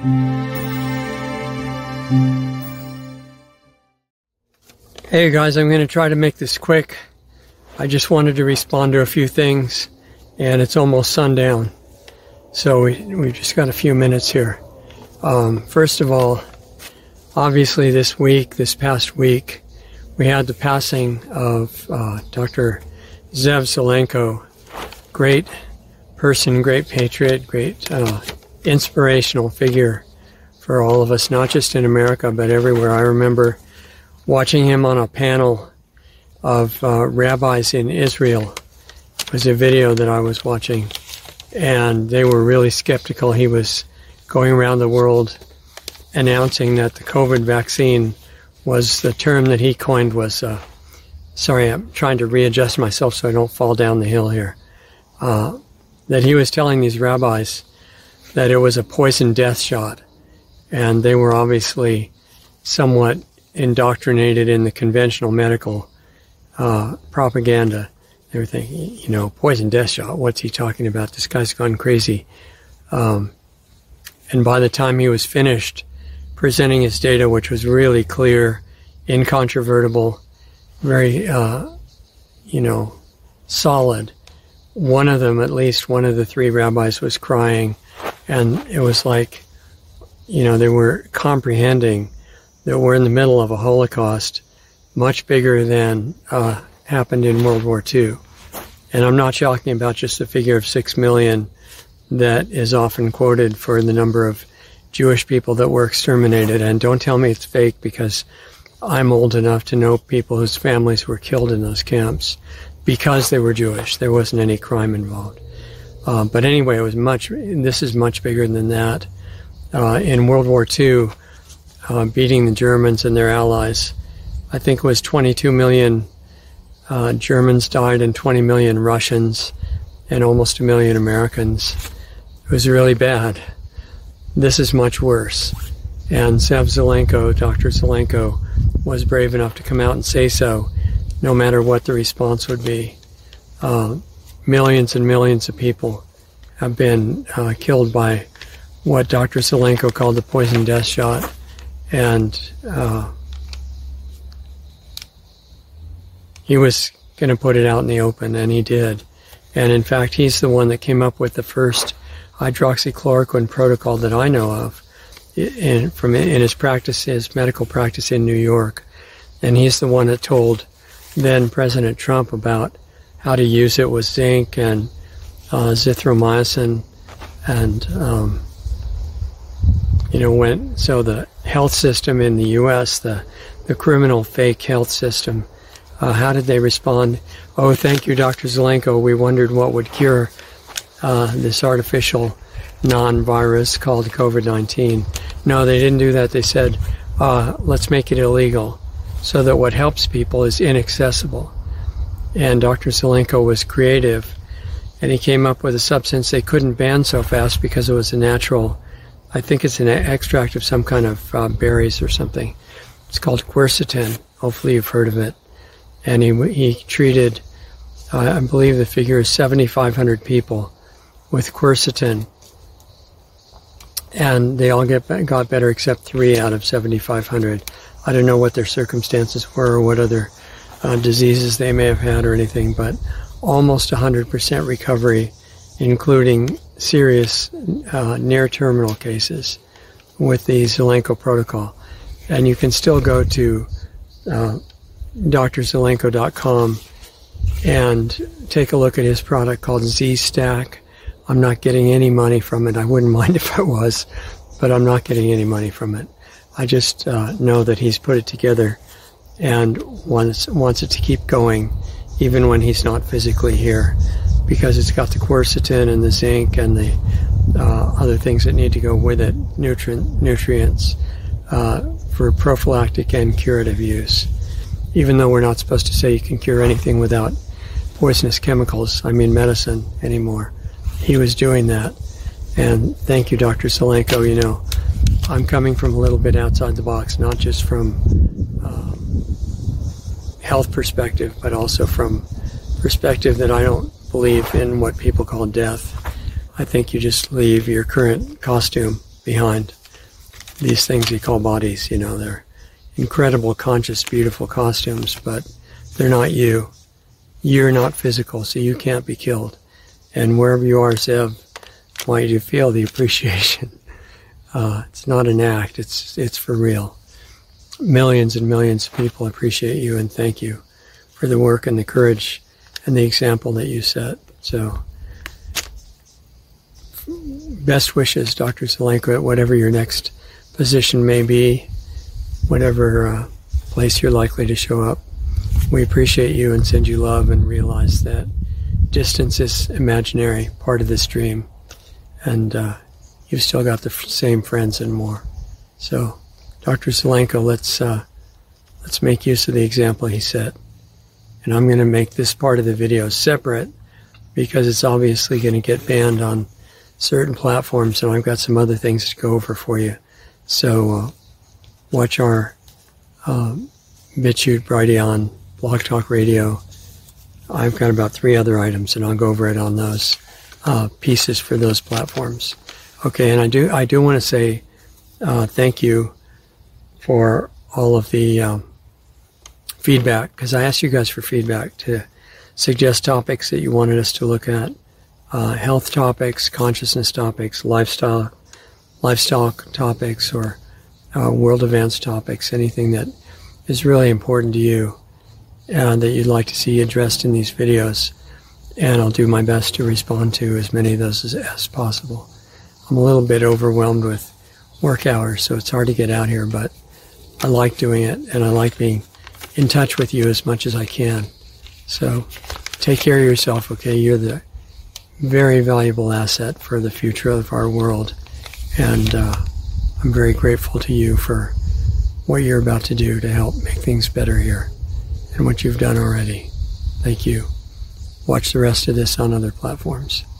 Hey guys, I'm going to try to make this quick. I just wanted to respond to a few things, and it's almost sundown, so we've just got a few minutes here. First of all, obviously this past week, we had the passing of Dr. Zev Zelenko. Great person, great patriot, great inspirational figure for all of us, not just in America, but everywhere. I remember watching him on a panel of rabbis in Israel. It was a video that I was watching, and they were really skeptical. He was going around the world announcing that the COVID vaccine was the term that he coined was, sorry, I'm trying to readjust myself so I don't fall down the hill here, that he was telling these rabbis that it was a poison death shot, and they were obviously somewhat indoctrinated in the conventional medical propaganda. They were thinking, poison death shot, what's he talking about? This guy's gone crazy. And by the time he was finished presenting his data, which was really clear, incontrovertible, very, solid, one of them, at least one of the three rabbis, was crying, and it was like, they were comprehending that we're in the middle of a Holocaust much bigger than happened in World War II. And I'm not talking about just the figure of 6 million that is often quoted for the number of Jewish people that were exterminated. And don't tell me it's fake, because I'm old enough to know people whose families were killed in those camps because they were Jewish. There wasn't any crime involved. But anyway, this is much bigger than that. In World War II, beating the Germans and their allies, I think it was 22 million Germans died and 20 million Russians and almost 1 million Americans. It was really bad. This is much worse. And Zev Zelenko, Dr. Zelenko, was brave enough to come out and say so, no matter what the response would be. Millions and millions of people have been killed by what Dr. Zelenko called the poison death shot. And he was going to put it out in the open, and he did. And in fact, he's the one that came up with the first hydroxychloroquine protocol that I know of in his medical practice in New York. And he's the one that told then President Trump about how to use it with zinc and azithromycin, and so the health system in the U.S., the criminal fake health system, how did they respond? Oh, thank you, Dr. Zelenko. We wondered what would cure this artificial non-virus called COVID-19. No, they didn't do that. They said, let's make it illegal so that what helps people is inaccessible. And Dr. Zelenko was creative, and he came up with a substance they couldn't ban so fast because it was a natural, I think it's an extract of some kind of berries or something. It's called quercetin. Hopefully you've heard of it. And he treated, I believe the figure is 7,500 people with quercetin. And they all got better except 3 out of 7,500. I don't know what their circumstances were or what other diseases they may have had or anything, but almost 100% recovery, including serious near-terminal cases with the Zelenko protocol. And you can still go to drzelenko.com and take a look at his product called Z-Stack. I'm not getting any money from it. I wouldn't mind if I was, but I'm not getting any money from it. I just know that he's put it together and wants it to keep going even when he's not physically here, because it's got the quercetin and the zinc and the other things that need to go with it, nutrients for prophylactic and curative use. Even though we're not supposed to say you can cure anything without poisonous chemicals, medicine anymore. He was doing that. And thank you, Dr. Zelenko. I'm coming from a little bit outside the box, not just from health perspective, but also from perspective that I don't believe in what people call death. I think you just leave your current costume behind. these things we call bodies. You know, they're incredible, conscious, beautiful costumes, but they're not you. You're not physical, so you can't be killed. And wherever you are, Zev, I want you to feel the appreciation. It's not an act, it's for real. Millions and millions of people appreciate you and thank you for the work and the courage and the example that you set. So, best wishes, Dr. Zelenko, at whatever your next position may be, whatever place you're likely to show up. We appreciate you and send you love and realize that distance is imaginary, part of this dream. And you've still got the same friends and more. So, Dr. Zelenko, let's make use of the example he set. And I'm going to make this part of the video separate because it's obviously going to get banned on certain platforms, and I've got some other things to go over for you. So watch our BitChute, Brighteon, Blog Talk Radio. I've got about 3 other items, and I'll go over it on those pieces for those platforms. Okay, and I do want to say thank you for all of the feedback, because I asked you guys for feedback to suggest topics that you wanted us to look at. Health topics, consciousness topics, lifestyle topics, or world events topics, anything that is really important to you and that you'd like to see addressed in these videos. And I'll do my best to respond to as many of those as possible. I'm a little bit overwhelmed with work hours, so it's hard to get out here, but I like doing it, and I like being in touch with you as much as I can. So take care of yourself, okay? You're the very valuable asset for the future of our world, and I'm very grateful to you for what you're about to do to help make things better here and what you've done already. Thank you. Watch the rest of this on other platforms.